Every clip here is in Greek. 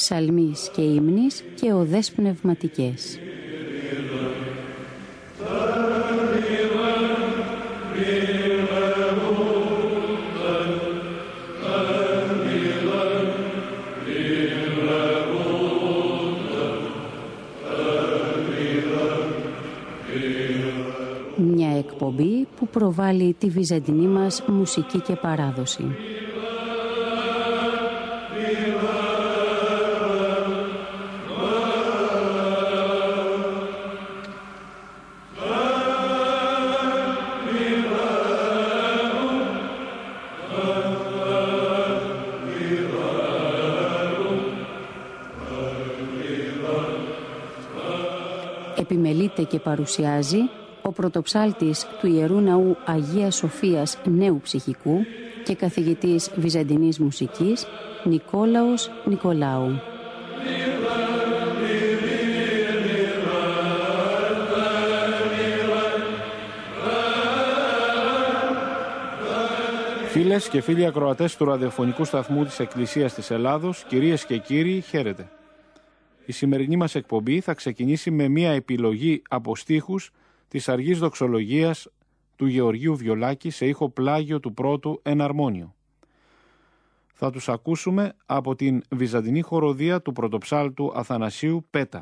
ψαλμής και ύμνης και οδές πνευματικές. Μια εκπομπή που προβάλλει τη βυζαντινή μας μουσική και παράδοση. Επιμελείται και παρουσιάζει ο πρωτοψάλτης του Ιερού Ναού Αγίας Σοφίας Νέου Ψυχικού και καθηγητής βυζαντινής μουσικής Νικόλαος Νικολάου. Φίλες και φίλοι ακροατές του ραδιοφωνικού σταθμού της Εκκλησίας της Ελλάδος, κυρίες και κύριοι, χαίρετε. Η σημερινή μας εκπομπή θα ξεκινήσει με μία επιλογή από στίχους της Αργής Δοξολογίας του Γεωργίου Βιολάκη σε ήχο πλάγιο του πρώτου εναρμόνιο. Θα τους ακούσουμε από την βυζαντινή χοροδία του πρωτοψάλτου Αθανασίου Πέτα.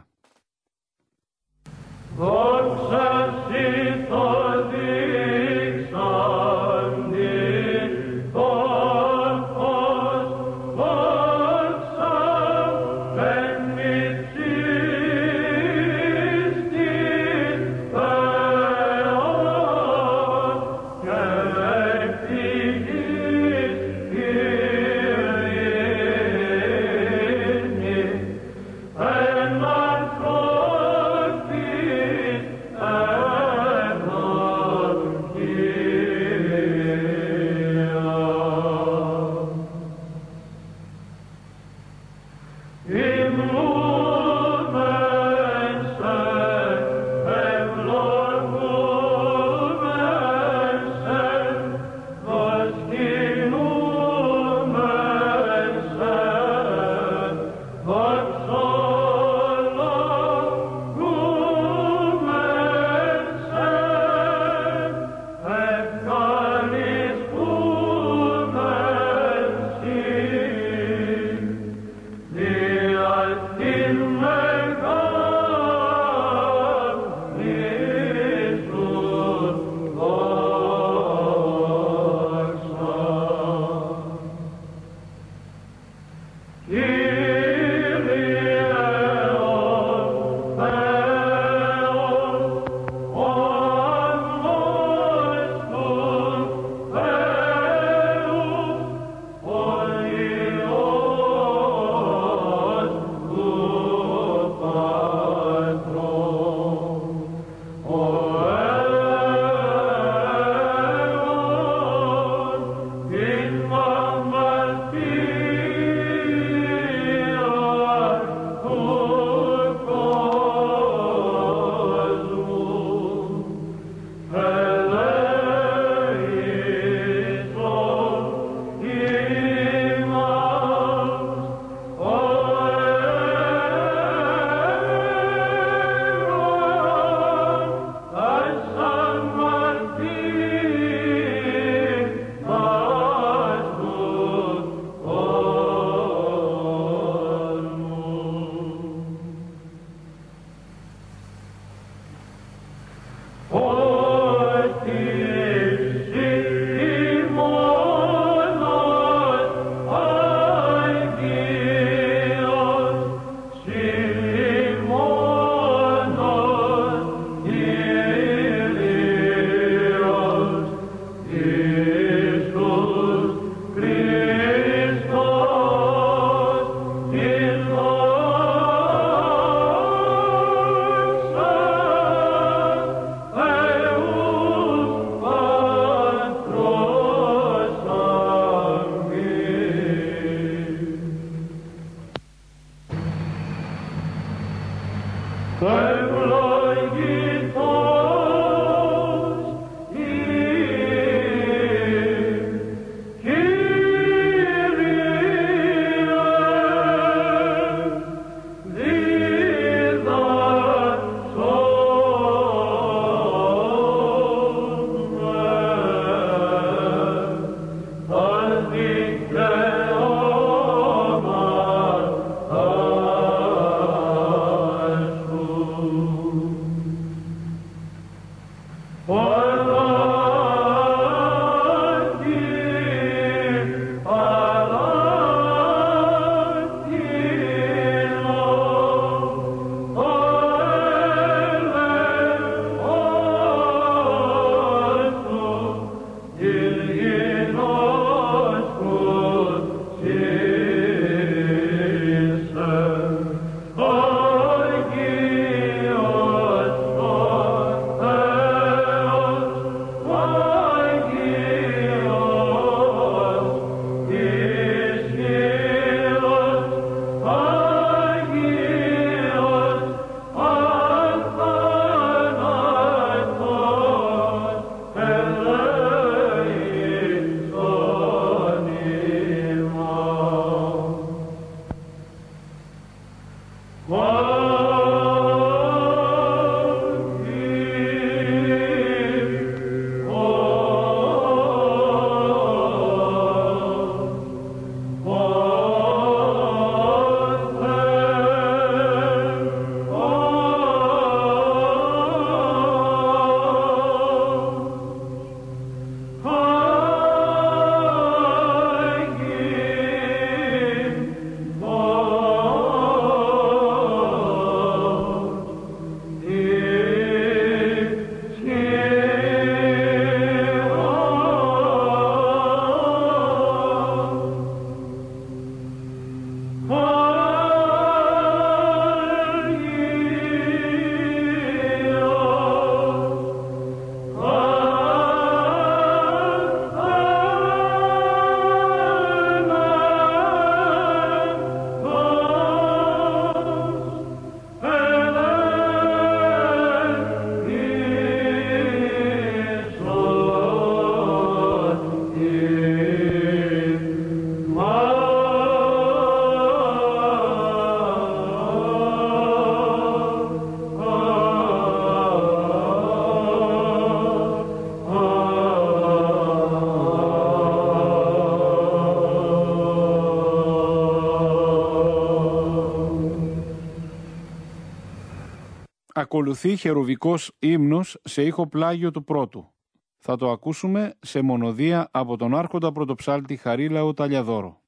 ακολουθεί χερουβικός ύμνος σε ήχο πλάγιο του πρώτου. Θα το ακούσουμε σε μονοδία από τον άρχοντα πρωτοψάλτη Χαρίλαο Ταλιαδόρο.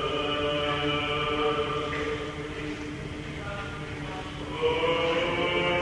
Oh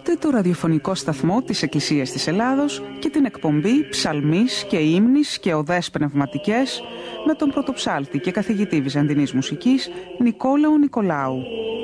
ακούτε το ραδιοφωνικό σταθμό της Εκκλησίας της Ελλάδος και την εκπομπή «Ψαλμής και ύμνης και οδές πνευματικές» με τον πρωτοψάλτη και καθηγητή βυζαντινής μουσικής Νικόλαο Νικολάου.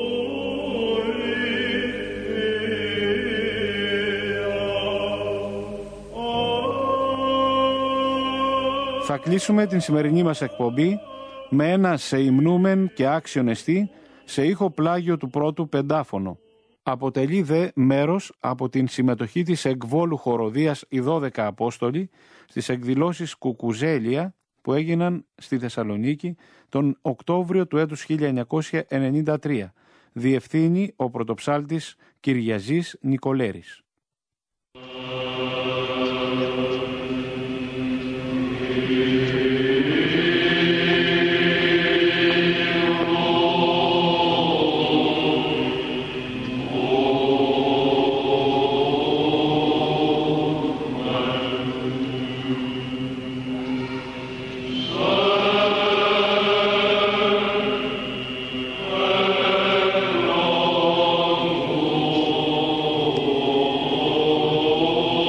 Θα κλείσουμε την σημερινή μας εκπομπή με ένα σε υμνούμεν και άξιον εστί σε ήχο πλάγιο του πρώτου πεντάφωνο. Αποτελεί δε μέρος από την συμμετοχή της εκβόλου χοροδίας οι 12 Απόστολοι στις εκδηλώσεις Κουκουζέλια που έγιναν στη Θεσσαλονίκη τον Οκτώβριο του έτους 1993. Διευθύνει ο πρωτοψάλτης Κυριαζής Νικολέρης. Oh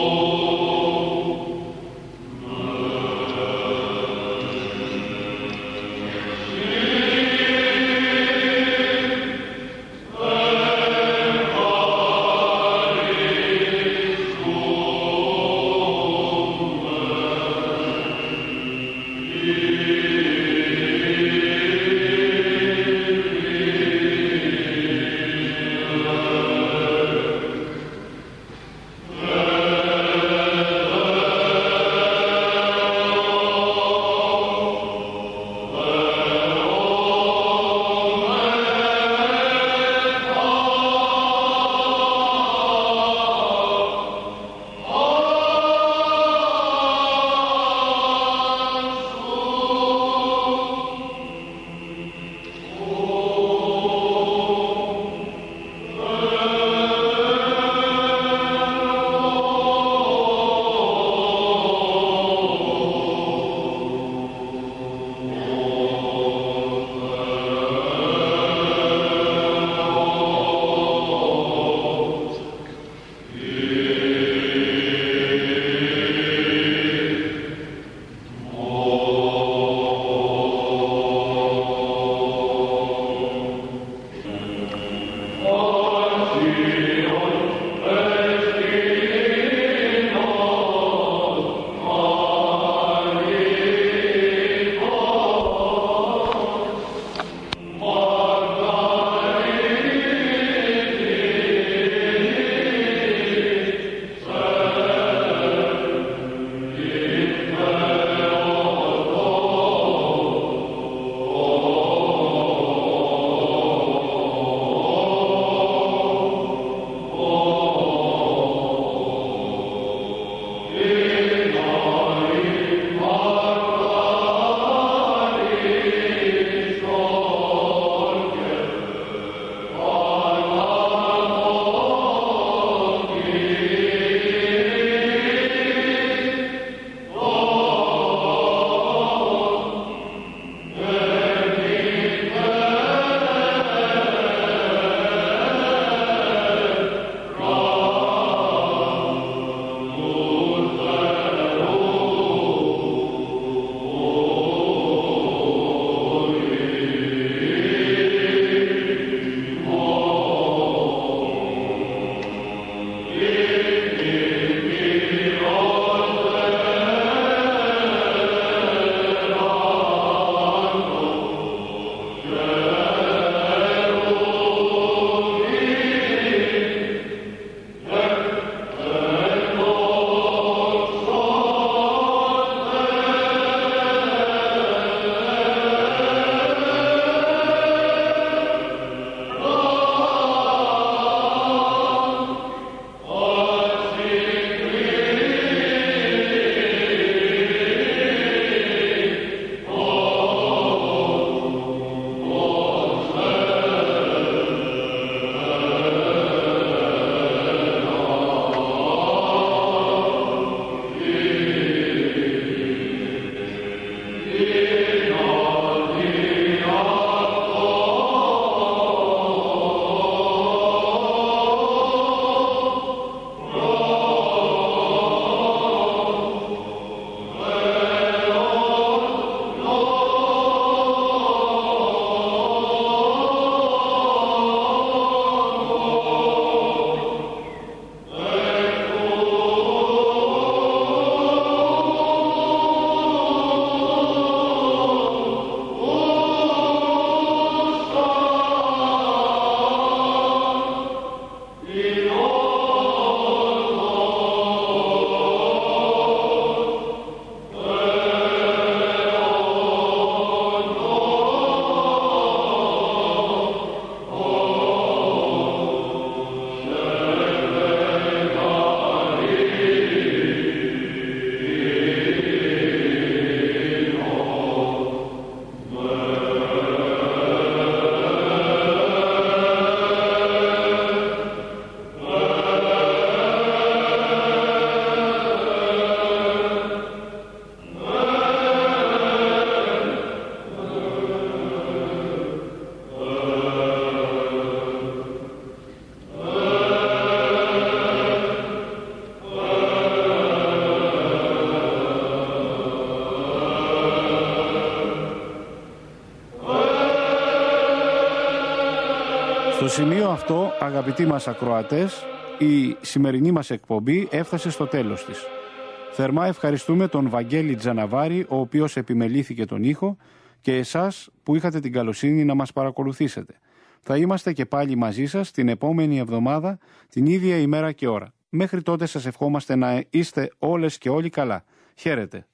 Στο σημείο αυτό, αγαπητοί μας ακροατές, η σημερινή μας εκπομπή έφτασε στο τέλος της. Θερμά ευχαριστούμε τον Βαγγέλη Τζαναβάρη, ο οποίος επιμελήθηκε τον ήχο, και εσάς που είχατε την καλοσύνη να μας παρακολουθήσετε. Θα είμαστε και πάλι μαζί σας την επόμενη εβδομάδα, την ίδια ημέρα και ώρα. Μέχρι τότε σας ευχόμαστε να είστε όλες και όλοι καλά. Χαίρετε.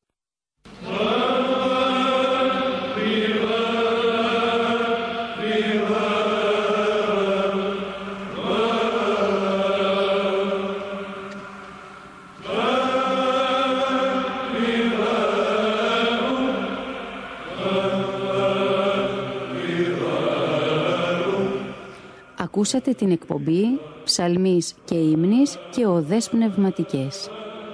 Ακούσατε την εκπομπή «Ψαλμής και ύμνης και οδές πνευματικές».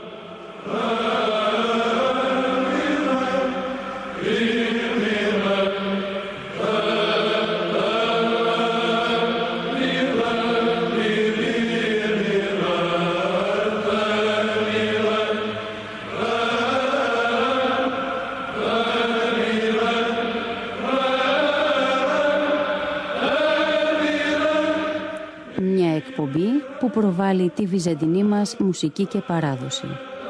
Που προβάλλει τη βυζαντινή μας μουσική και παράδοση.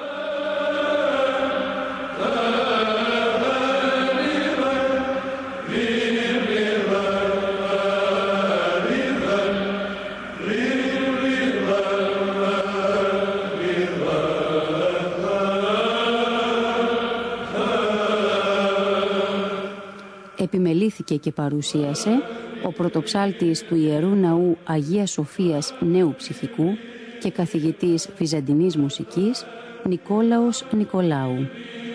Επιμελήθηκε και παρουσίασε ο πρωτοψάλτης του Ιερού Ναού Αγίας Σοφίας Νέου Ψυχικού και καθηγητής βυζαντινής μουσικής Νικόλαος Νικολάου.